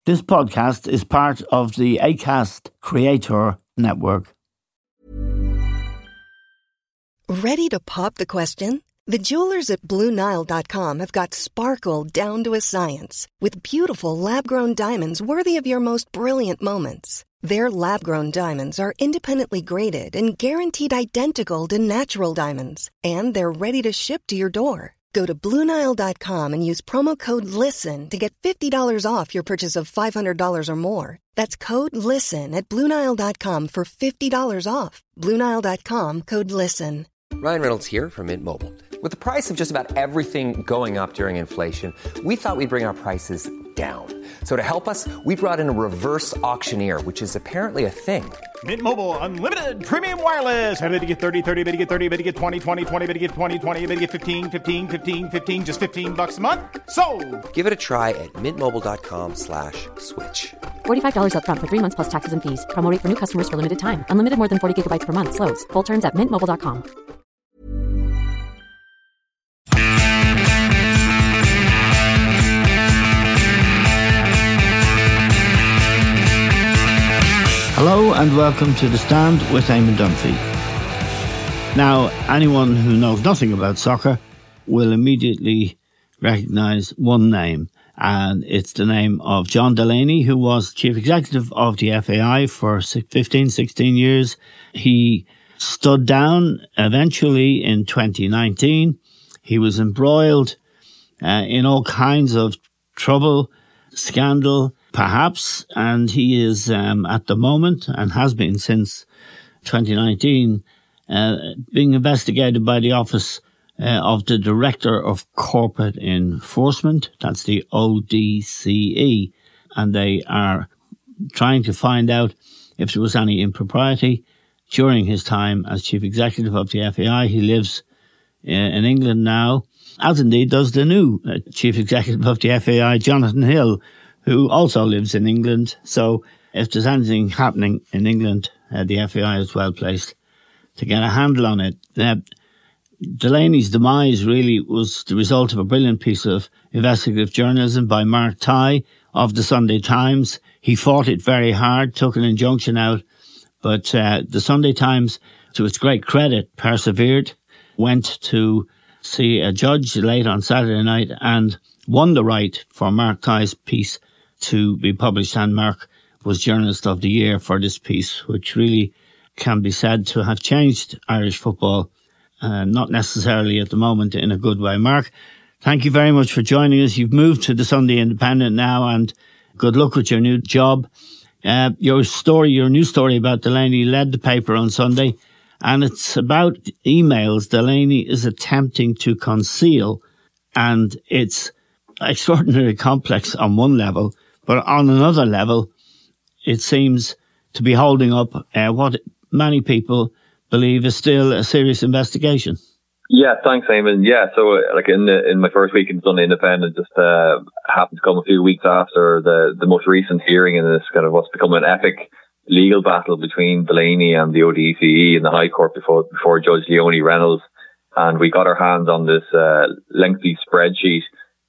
This podcast is part of the Acast Creator Network. Ready to pop the question? The jewelers at BlueNile.com have got sparkle down to a science with beautiful lab-grown diamonds worthy of your most brilliant moments. Their lab-grown diamonds are independently graded and guaranteed identical to natural diamonds, and they're ready to ship to your door. Go to BlueNile.com and use promo code LISTEN to get $50 off your purchase of $500 or more. That's code LISTEN at BlueNile.com for $50 off. BlueNile.com, code LISTEN. Ryan Reynolds here from Mint Mobile. With the price of just about everything going up during inflation, we thought we'd bring our prices down. So to help us, we brought in a reverse auctioneer, which is apparently a thing. Mint Mobile Unlimited Premium Wireless. How to get 30, 30, bit to get 30, bit to get 20, 20, 20, bit to get 20, 20, bit to get 15, 15, 15, 15, just $15 a month? Sold! Give it a try at mintmobile.com/switch. $45 up front for 3 months plus taxes and fees. Promo rate for new customers for limited time. Unlimited more than 40 gigabytes per month. Slows full terms at mintmobile.com. Hello and welcome to The Stand with Eamon Dunphy. Now, anyone who knows nothing about soccer will immediately recognise one name, and it's the name of John Delaney, who was Chief Executive of the FAI for 16 years. He stood down eventually in 2019. He was embroiled in all kinds of trouble, scandal, perhaps, and he is at the moment, and has been since 2019, being investigated by the Office of the Director of Corporate Enforcement. That's the ODCE, and they are trying to find out if there was any impropriety during his time as Chief Executive of the FAI. He lives in England now, as indeed does the new Chief Executive of the FAI, Jonathan Hill, who also lives in England. So if there's anything happening in England, the FAI is well placed to get a handle on it. Delaney's demise really was the result of a brilliant piece of investigative journalism by Mark Tighe of the Sunday Times. He fought it very hard, took an injunction out, but the Sunday Times, to its great credit, persevered, went to see a judge late on Saturday night and won the right for Mark Tighe's piece to be published, and Mark was Journalist of the Year for this piece, which really can be said to have changed Irish football, not necessarily at the moment in a good way. Mark, thank you very much for joining us. You've moved to the Sunday Independent now, and good luck with your new job. Your new story about Delaney led the paper on Sunday, and it's about emails Delaney is attempting to conceal, and it's extraordinarily complex on one level, but on another level, it seems to be holding up what many people believe is still a serious investigation. Yeah, thanks, Eamon. Yeah, so like in my first week in Sunday Independent, just happened to come a few weeks after the most recent hearing in this kind of what's become an epic legal battle between Delaney and the ODCE in the High Court before Judge Leonie Reynolds, and we got our hands on this lengthy spreadsheet.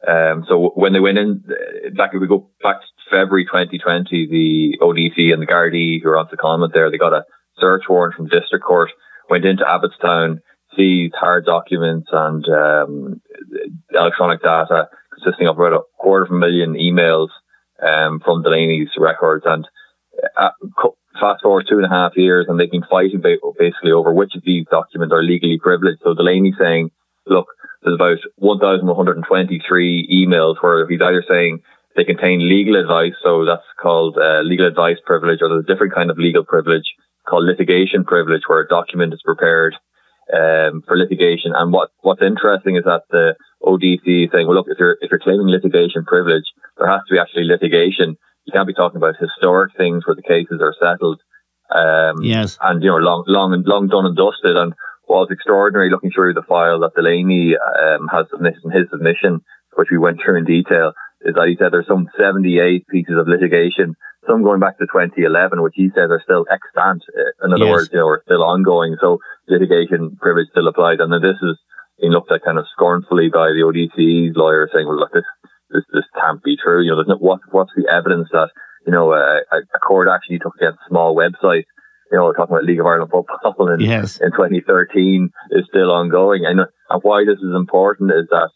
So when they went in, we go back to February 2020, the ODC and the Gardaí who were on secondment there, they got a search warrant from District Court, went into Abbottstown, seized hard documents and electronic data consisting of about 250,000 emails from Delaney's records. And fast forward 2.5 years, and they've been fighting basically over which of these documents are legally privileged. So Delaney saying, look, there's about 1,123 emails where he's either saying they contain legal advice, so that's called legal advice privilege, or there's a different kind of legal privilege called litigation privilege, where a document is prepared for litigation. And what's interesting is that the ODC is saying, well, look, if you're claiming litigation privilege, there has to be actually litigation. You can't be talking about historic things where the cases are settled. Yes. And, long done and dusted. And what was extraordinary looking through the file that Delaney has submitted in his submission, which we went through in detail, is that he said there's some 78 pieces of litigation, some going back to 2011, which he says are still extant. In other words, are still ongoing. So litigation privilege still applies. And then this is being looked at kind of scornfully by the ODCE's lawyer, saying, well, look, this this can't be true. You know, there's no, what's the evidence that, you know, a court action you took against a small website, you know, talking about League of Ireland football in 2013 is still ongoing. And why this is important is that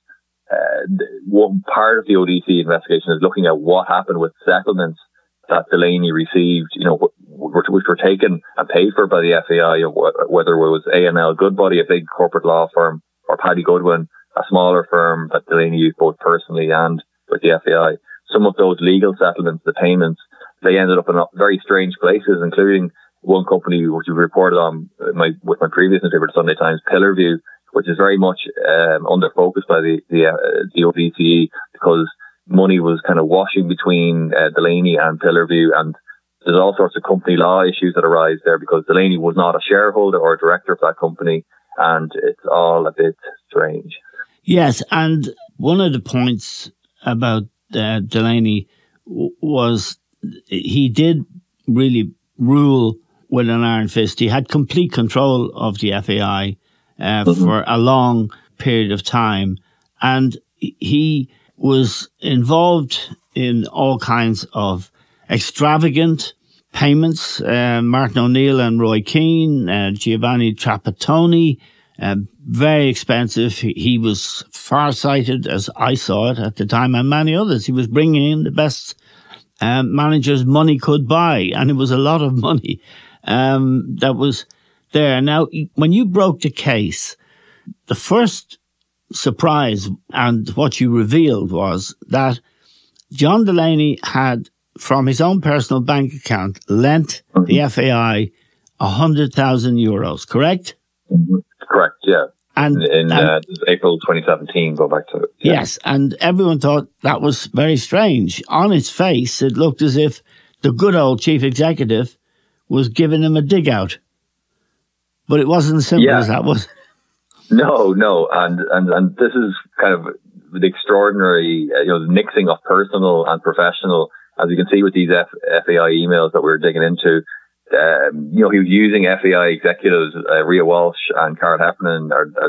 one part of the ODC investigation is looking at what happened with settlements that Delaney received, you know, which were taken and paid for by the FAI, whether it was AML Goodbody, a big corporate law firm, or Paddy Goodwin, a smaller firm that Delaney used both personally and with the FAI. Some of those legal settlements, the payments, they ended up in very strange places, including one company which we reported on with my previous newspaper, the Sunday Times, Pillarview, which is very much under focus by the ODCE because money was kind of washing between Delaney and Pillarview, and there's all sorts of company law issues that arise there because Delaney was not a shareholder or a director of that company, and it's all a bit strange. Yes, and one of the points about Delaney was he did really rule with an iron fist. He had complete control of the FAI for a long period of time, and he was involved in all kinds of extravagant payments. Martin O'Neill and Roy Keane, Giovanni Trapattoni, very expensive. He was far-sighted, as I saw it at the time, and many others. He was bringing in the best managers money could buy, and it was a lot of money that was there. Now, when you broke the case, the first surprise and what you revealed was that John Delaney had, from his own personal bank account, lent the FAI €100,000, correct? Mm-hmm. Correct, yeah. And in April 2017, go back to it. Yeah. Yes, and everyone thought that was very strange. On its face, it looked as if the good old chief executive was giving him a dig out. But it wasn't as simple as that, was it? No, and this is kind of the extraordinary, the mixing of personal and professional, as you can see with these FAI emails that we're digging into. He was using FAI executives, Rhea Walsh and Carl Heffernan,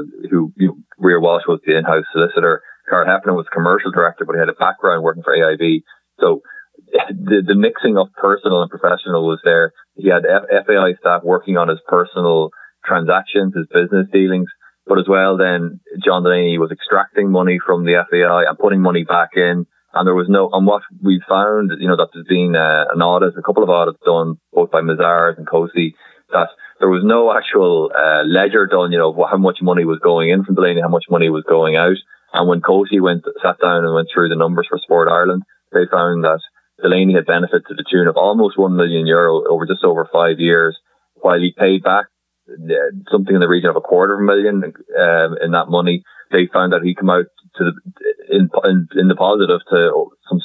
Rhea Walsh was the in-house solicitor. Carl Heffernan was commercial director, but he had a background working for AIB. So the mixing of personal and professional was there. He had FAI staff working on his personal transactions, his business dealings, but as well then John Delaney was extracting money from the FAI and putting money back in. And there was and what we found, that there's been an audit, a couple of audits done both by Mazars and Cosi, that there was no actual ledger done, how much money was going in from Delaney, how much money was going out. And when Cosi sat down and went through the numbers for Sport Ireland, they found that Delaney had benefited to the tune of almost €1 million over just over 5 years, while he paid back something in the region of $250,000 in that money. They found that he came out in the positive to some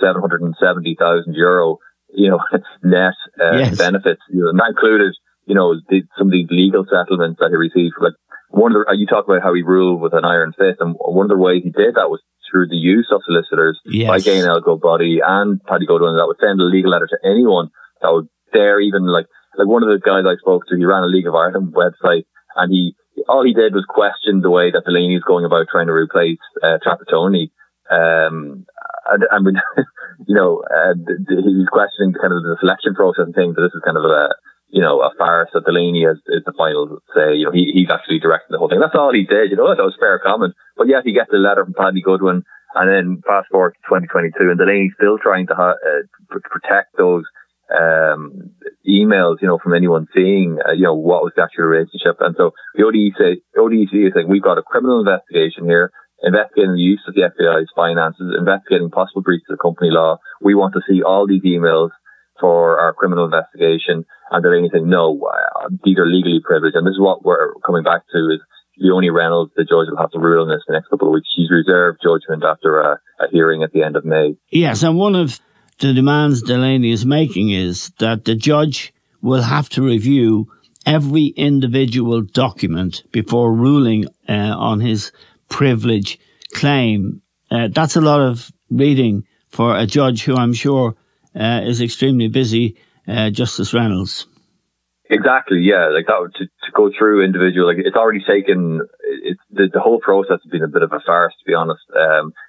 €770,000, net benefits. And that included, some of these legal settlements that he received. Like you talk about how he ruled with an iron fist, and one of the ways he did that was through the use of solicitors like AML Goodbody and Paddy Goodwin that would send a legal letter to anyone that would dare even like one of the guys I spoke to, he ran a League of Ireland website, and all he did was question the way that Delaney is going about trying to replace Trapattoni. He was questioning kind of the selection process and saying that this is kind of a farce, that Delaney is the final say. He's actually directing the whole thing. That's all he did. That was fair comment. But yes, he gets a letter from Paddy Goodwin, and then fast forward to 2022, and Delaney's still trying to protect those emails, from anyone seeing, what was the actual relationship. And so the ODC is saying, we've got a criminal investigation here, investigating the use of the FAI's finances, investigating possible breaches of company law. We want to see all these emails for our criminal investigation. And Delaney saying, no, these are legally privileged. And this is what we're coming back to, is Leonie Reynolds, the judge, will have to rule on this in the next couple of weeks. She's reserved judgment after a hearing at the end of May. Yes, and one of the demands Delaney is making is that the judge will have to review every individual document before ruling on his privilege claim. That's a lot of reading for a judge who I'm sure is extremely busy, Justice Reynolds. Exactly, yeah. Like that, to go through individual, it's already taken. The whole process has been a bit of a farce, to be honest.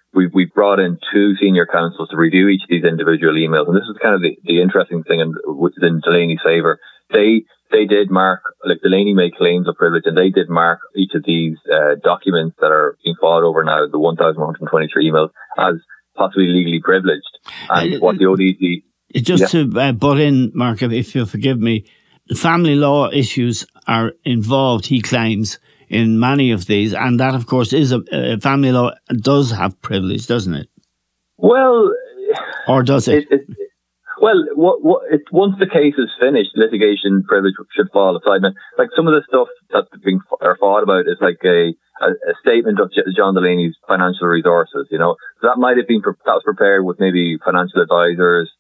we've brought in 2 senior counsels to review each of these individual emails. And this is kind of the interesting thing in Delaney's favour. They did mark, like Delaney made claims of privilege, and they did mark each of ththese documents that are being fought over now, the 1,123 emails, as possibly legally privileged. And what the ODC... Just to butt in, Mark, if you'll forgive me, family law issues are involved, he claims, in many of these, and that, of course, is family law does have privilege, doesn't it? Well... Or does it? Well, once the case is finished, litigation privilege should fall aside. Now, like some of the stuff that's being fought about is like a statement of John Delaney's financial resources. You know, that might have been that was prepared with maybe financial advisors,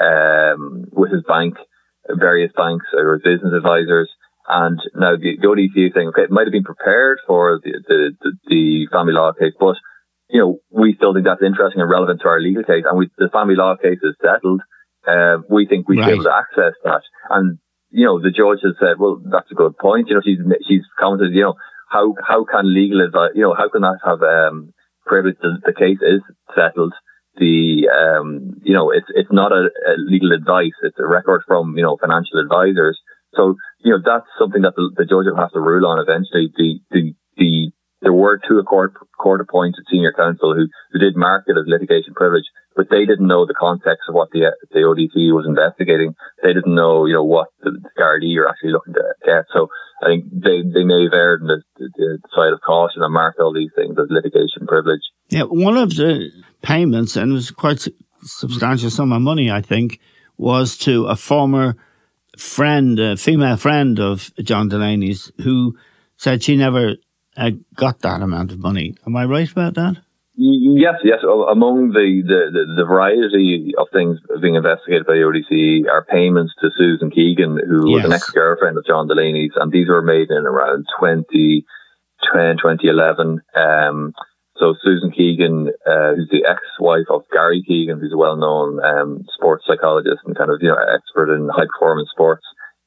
with his bank, various banks, or his business advisors. And now the ODC is saying, okay, it might have been prepared for the family law case, but you know, we still think that's interesting and relevant to our legal case, and the family law case is settled. We think we should be able to access that. And, you know, the judge has said, well, that's a good point. You know, she's commented, you know, how can legal advice, you know, how can that have privilege? The case is settled. You know, it's not a legal advice. It's a record from, you know, financial advisors. So, you know, that's something that the judge will have to rule on eventually. There were 2 court-appointed senior counsel who did mark it as litigation privilege, but they didn't know the context of what the ODC was investigating. They didn't know, you know, what the Gardaí are actually looking to get. So I think they may have erred on the side of caution and marked all these things as litigation privilege. Yeah, one of the payments, and it was quite a substantial sum of money, I think, was to a former friend, a female friend of John Delaney's, who said she never got that amount of money. Am I right about that? Yes. Among the variety of things being investigated by the ODC are payments to Susan Keegan, who was an ex-girlfriend of John Delaney's, and these were made in around 2010, 2011. So Susan Keegan, who's the ex-wife of Gary Keegan, who's a well-known sports psychologist and kind of, you know, expert in high-performance sports.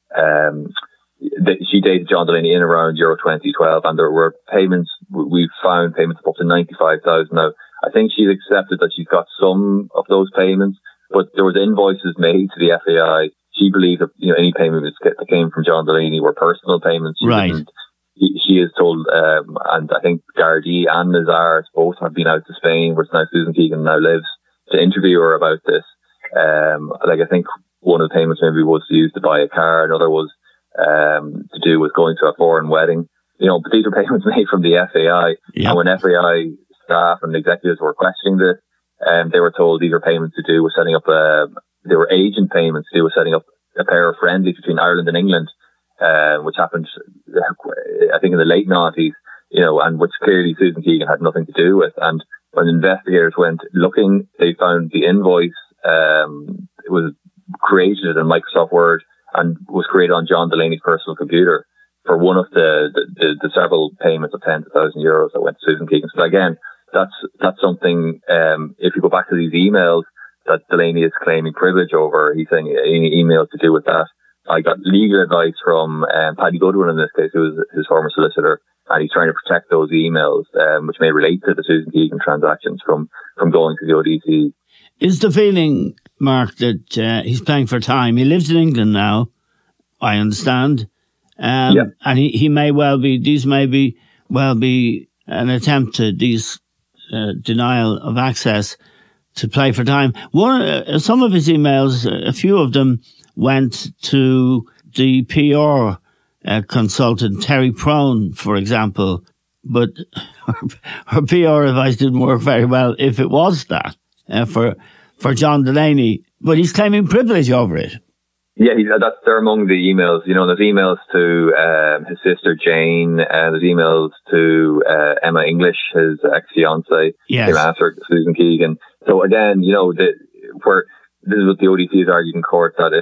She dated John Delaney in around Euro 2012, and there were payments. We've found payments of up to 95,000. Now, I think she's accepted that she's got some of those payments, but there was invoices made to the FAI. She believed that, you know, any payments that came from John Delaney were personal payments. She is told, and I think Gardaí and Nazar both have been out to Spain, where now Susan Keegan now lives, to interview her about this. Like I think one of the payments maybe was used to buy a car, another was to do with going to a foreign wedding. You know, but these are payments made from the FAI. Yep. And when FAI staff and executives were questioning this, they were told these are payments to do with setting up they were agent payments to do with setting up a pair of friendlies between Ireland and England, which happened, I think, in the late 90s, you know, and which clearly Susan Keegan had nothing to do with. And when investigators went looking, they found the invoice, it was created in Microsoft Word and was created on John Delaney's personal computer for one of the several payments of €10,000 that went to Susan Keegan. So again, that's something, if you go back to these emails that Delaney is claiming privilege over, he's saying any emails to do with that. I got legal advice from Paddy Goodwin in this case, who was his former solicitor, and he's trying to protect those emails, which may relate to the Susan Keegan transactions from going to the ODC. Is the feeling, Mark, that he's playing for time? He lives in England now, I understand. And he may well be, these may be an attempt to denial of access to play for time. Some of his emails, a few of them went to the PR consultant, Terry Prone, for example, but her PR advice didn't work very well if it was that for John Delaney, but he's claiming privilege over it. Yeah, they're among the emails. You know, there's emails to his sister Jane, there's emails to Emma English, his ex-fiancée, came after Susan Keegan. So again, you know, this is what the ODC has argued in court, that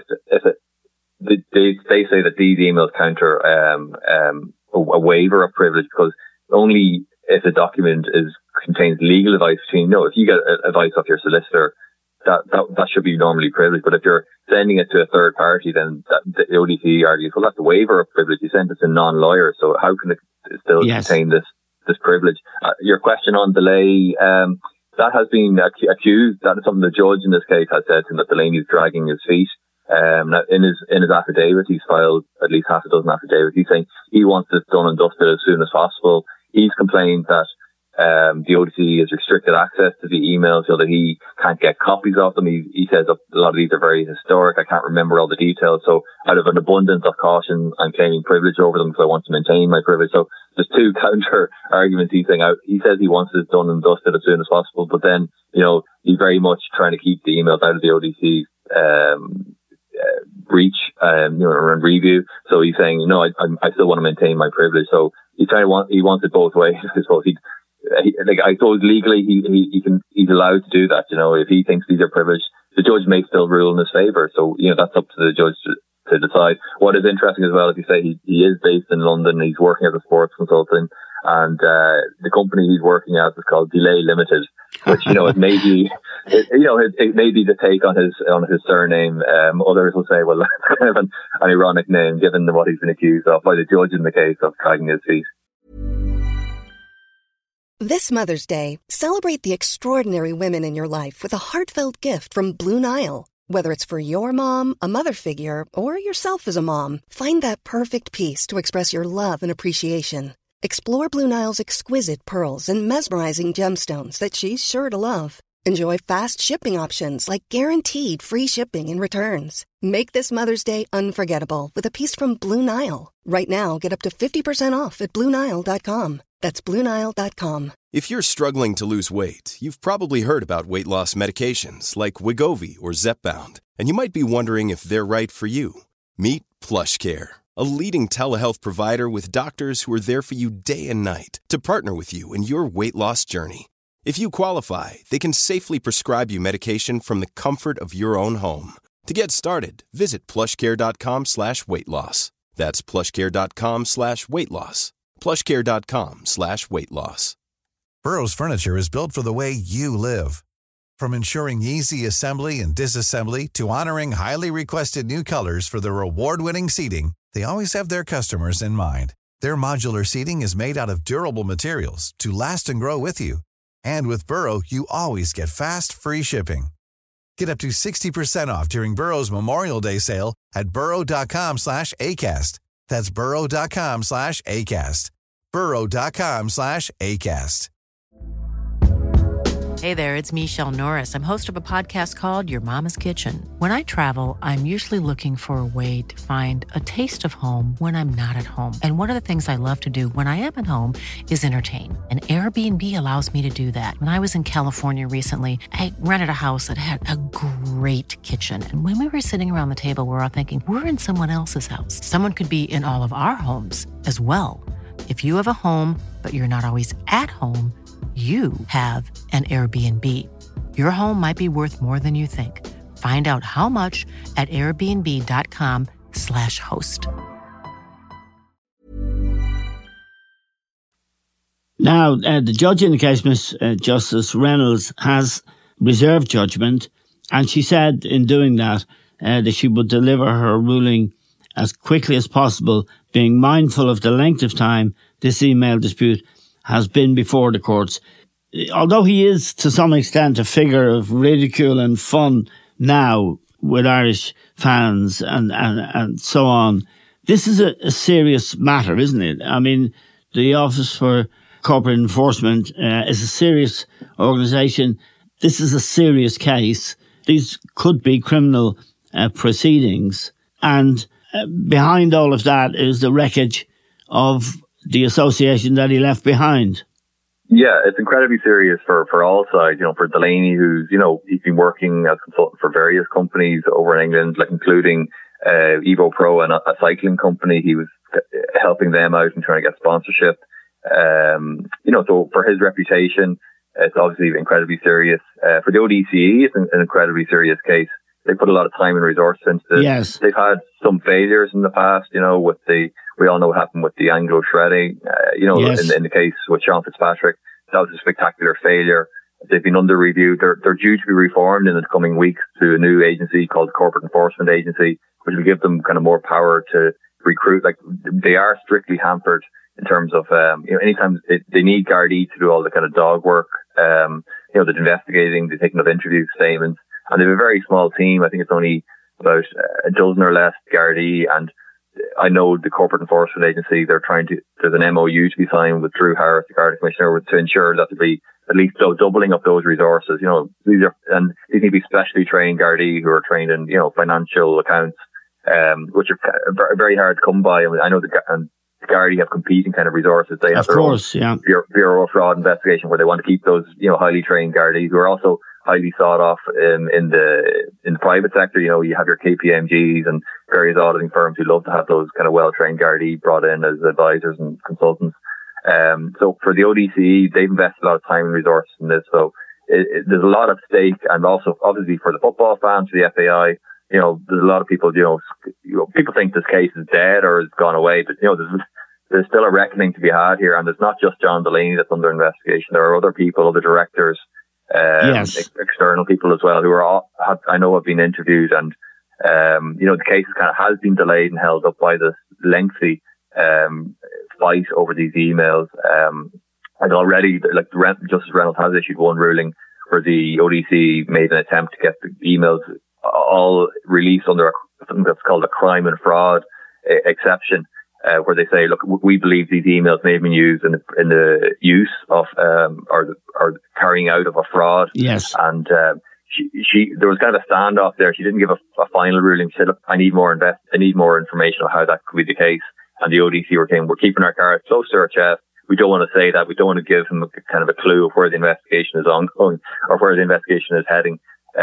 they say that these emails counter a waiver of privilege, because only if a document contains legal advice if you get advice off your solicitor, that should be normally privileged. But if you're sending it to a third party, then the ODC argues, well, that's a waiver of privilege. You sent it to non-lawyer, so how can it still contain this privilege? Your question on delay, that has been accused. That is something the judge in this case has said to him, that Delaney's dragging his feet. Now in his affidavit, he's filed at least half a dozen affidavits. He's saying he wants this done and dusted as soon as possible. He's complained that the ODC has restricted access to the emails so that he can't get copies of them. He says a lot of these are very historic. I can't remember all the details. So out of an abundance of caution, I'm claiming privilege over them because I want to maintain my privilege. So there's two counter arguments he's saying out. He says he wants this done and dusted as soon as possible, but then, he's very much trying to keep the emails out of the ODC breach, and review. So he's saying, I still want to maintain my privilege. So he wants it both ways. So I suppose legally he's allowed to do that. If he thinks these are privileged, the judge may still rule in his favour. So that's up to the judge to decide. What is interesting as well, if you say he is based in London, he's working as a sports consultant, and the company he's working at is called Delay Limited, which it may be it may be the take on his surname. Others will say, well, that's kind of an ironic name given what he's been accused of by the judge in the case of dragging his feet. This Mother's Day, celebrate the extraordinary women in your life with a heartfelt gift from Blue Nile. Whether it's for your mom, a mother figure, or yourself as a mom, find that perfect piece to express your love and appreciation. Explore Blue Nile's exquisite pearls and mesmerizing gemstones that she's sure to love. Enjoy fast shipping options like guaranteed free shipping and returns. Make this Mother's Day unforgettable with a piece from Blue Nile. Right now, get up to 50% off at BlueNile.com. That's BlueNile.com. If you're struggling to lose weight, you've probably heard about weight loss medications like Wegovy or Zepbound, and you might be wondering if they're right for you. Meet PlushCare, a leading telehealth provider with doctors who are there for you day and night to partner with you in your weight loss journey. If you qualify, they can safely prescribe you medication from the comfort of your own home. To get started, visit plushcare.com/weight-loss. That's plushcare.com/weight-loss. plushcare.com/weight-loss. Burrow's furniture is built for the way you live. From ensuring easy assembly and disassembly to honoring highly requested new colors for their award-winning seating, they always have their customers in mind. Their modular seating is made out of durable materials to last and grow with you. And with Burrow, you always get fast, free shipping. Get up to 60% off during Burrow's Memorial Day sale at burrow.com/ACAST. That's burrow.com/ACAST. burrow.com/ACAST. Hey there, it's Michelle Norris. I'm host of a podcast called Your Mama's Kitchen. When I travel, I'm usually looking for a way to find a taste of home when I'm not at home. And one of the things I love to do when I am at home is entertain. And Airbnb allows me to do that. When I was in California recently, I rented a house that had a great kitchen. And when we were sitting around the table, we were all thinking, we're in someone else's house. Someone could be in all of our homes as well. If you have a home, but you're not always at home, you have an Airbnb. Your home might be worth more than you think. Find out how much at airbnb.com/host. Now, the judge in the case, Miss Justice Reynolds, has reserved judgment, and she said in doing that that she would deliver her ruling as quickly as possible, being mindful of the length of time this email dispute has been before the courts. Although he is to some extent a figure of ridicule and fun now with Irish fans and so on, this is a serious matter, isn't it? I mean, the Office for Corporate Enforcement is a serious organisation. This is a serious case. These could be criminal proceedings. And behind all of that is the wreckage of the association that he left behind. Yeah, it's incredibly serious for all sides. For Delaney, who's, he's been working as a consultant for various companies over in England, like including Evo Pro and a cycling company. He was helping them out and trying to get sponsorship. So for his reputation, it's obviously incredibly serious. For the ODCE, it's an incredibly serious case. They put a lot of time and resources into this. Yes. They've had some failures in the past, we all know what happened with the Anglo shredding, yes. in the case with Sean Fitzpatrick. That was a spectacular failure. They've been under review. They're due to be reformed in the coming weeks to a new agency called the Corporate Enforcement Agency, which will give them kind of more power to recruit. Like, they are strictly hampered in terms of, anytime they need Gardaí to do all the kind of dog work, they're investigating, they're taking up interviews, statements, and they have a very small team. I think it's only about a dozen or less Gardaí, and I know the Corporate Enforcement Agency, there's an MOU to be signed with Drew Harris, the Garda Commissioner, to ensure that there'll be at least doubling up those resources. These need to be specially trained Gardaí who are trained in, financial accounts, which are very hard to come by. I know the Gardaí have competing kind of resources. They have their own Bureau of Fraud Investigation, where they want to keep those, highly trained Gardaí who are also highly sought off in the private sector. You have your KPMGs and various auditing firms who love to have those kind of well-trained Gardaí brought in as advisors and consultants. So for the ODCE, they've invested a lot of time and resources in this. So there's a lot at stake, and also obviously for the football fans, for the FAI, there's a lot of people, people think this case is dead or has gone away, but there's still a reckoning to be had here. And it's not just John Delaney that's under investigation. There are other people, other directors, external people as well who have been interviewed, and the case has been delayed and held up by this lengthy fight over these emails. And already, Justice Reynolds has issued one ruling where the ODC made an attempt to get the emails all released under something that's called a crime and fraud exception, where they say, look, we believe these emails may have been used in the use of or carrying out of a fraud. Yes. And there was kind of a standoff there. She didn't give a final ruling. She said, look, I need more information on how that could be the case. And the ODC were saying, we're keeping our cards close to our chest. We don't want to say that. We don't want to give him kind of a clue of where the investigation is ongoing or where the investigation is heading.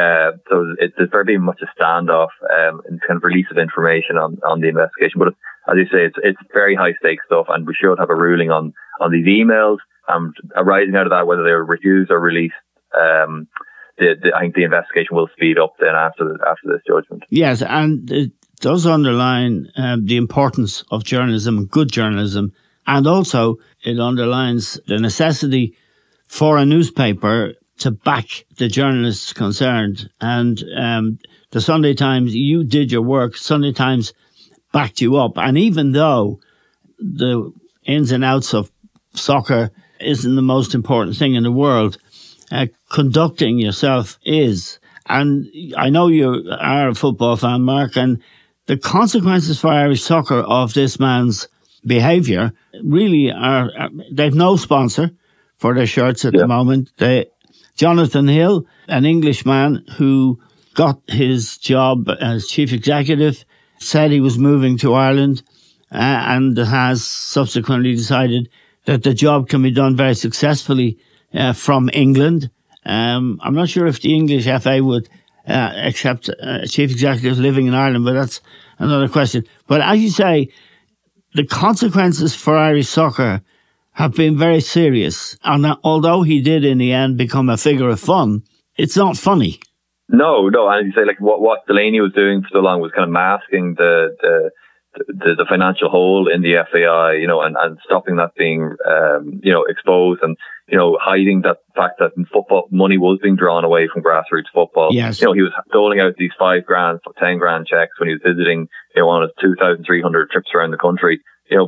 So it's very much a standoff and kind of release of information on the investigation. But as you say, it's very high stakes stuff, and we should have a ruling on these emails and arising out of that, whether they're refused or released. I think the investigation will speed up then after this judgment. Yes, and it does underline the importance of journalism, good journalism, and also it underlines the necessity for a newspaper to back the journalists concerned. And the Sunday Times, you did your work. Sunday Times backed you up. And even though the ins and outs of soccer isn't the most important thing in the world, conducting yourself is. And I know you are a football fan, Mark, and the consequences for Irish soccer of this man's behaviour really are, they've no sponsor for their shirts at the moment. Jonathan Hill, an Englishman who got his job as chief executive, said he was moving to Ireland and has subsequently decided that the job can be done very successfully from England. I'm not sure if the English FA would accept chief executives living in Ireland, but that's another question. But as you say, the consequences for Irish soccer have been very serious. And although he did in the end become a figure of fun, it's not funny. No. And you say, like, what Delaney was doing for so long was kind of masking the financial hole in the FAI, and stopping that being, exposed, and, hiding that fact that football money was being drawn away from grassroots football. Yes. He was doling out these $5,000, $10,000 checks when he was visiting, on his 2,300 trips around the country.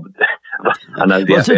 And as the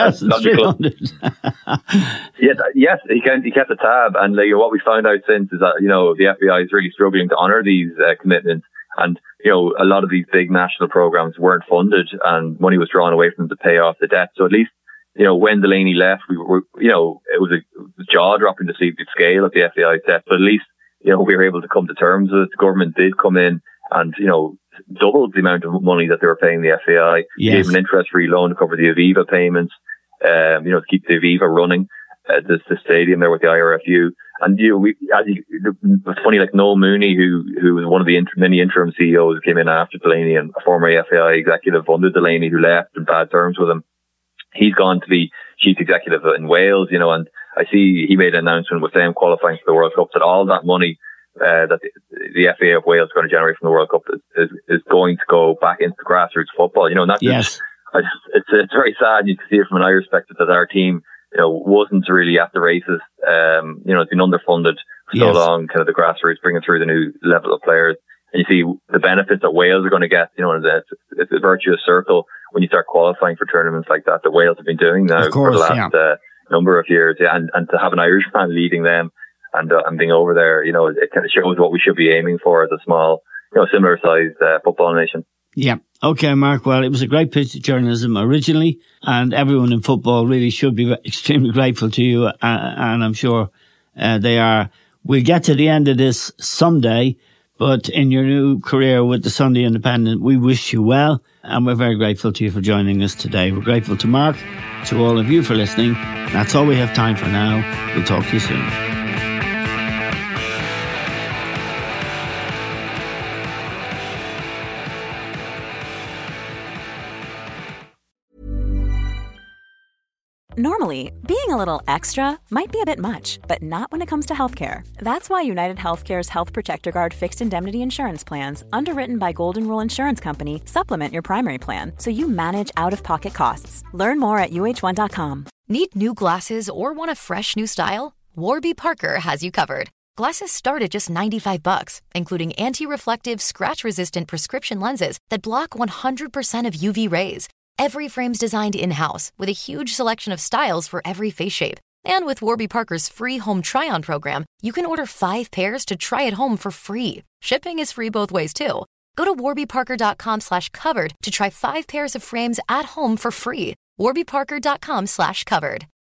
yes, he kept a tab, and what we found out since is that the FBI is really struggling to honour these commitments, and a lot of these big national programs weren't funded, and money was drawn away from them to pay off the debt. So at least when Delaney left, we were it was jaw dropping to see the scale of the FBI's debt, but at least we were able to come to terms with it. The government did come in and doubled the amount of money that they were paying the FAI. Yes. Gave an interest-free loan to cover the Aviva payments, to keep the Aviva running, the stadium there with the IRFU. And it's funny, like Noel Mooney, who was one of the many interim CEOs who came in after Delaney, and a former FAI executive under Delaney who left in bad terms with him. He's gone to be chief executive in Wales, and I see he made an announcement with them qualifying for the World Cup that all that money that the FA of Wales is going to generate from the World Cup is going to go back into grassroots football. And that's it's very sad. You can see it from an Irish perspective that our team, wasn't really at the races. It's been underfunded for so long. Kind of the grassroots bringing through the new level of players, and you see the benefits that Wales are going to get. It's a virtuous circle when you start qualifying for tournaments like that. Wales have been doing now for the last number of years. Yeah, and to have an Irishman leading them and being over there, you know, it kind of shows what we should be aiming for as a small, you know, similar sized football nation. Yeah. Okay, Mark. Well, it was a great piece of journalism originally, and everyone in football really should be extremely grateful to you, and I'm sure they are. We'll get to the end of this someday, but in your new career with the Sunday Independent, we wish you well, and we're very grateful to you for joining us today. We're grateful to Mark, to all of you for listening. That's all we have time for now. We'll talk to you soon. Normally, being a little extra might be a bit much, but not when it comes to healthcare. That's why United Healthcare's Health Protector Guard fixed indemnity insurance plans, underwritten by Golden Rule Insurance Company, supplement your primary plan so you manage out-of-pocket costs. Learn more at UH1.com. Need new glasses or want a fresh new style? Warby Parker has you covered. Glasses start at just $95, including anti-reflective, scratch-resistant prescription lenses that block 100% of UV rays. Every frame's designed in-house with a huge selection of styles for every face shape. And with Warby Parker's free home try-on program, you can order 5 pairs to try at home for free. Shipping is free both ways, too. Go to warbyparker.com/covered to try 5 pairs of frames at home for free. warbyparker.com/covered.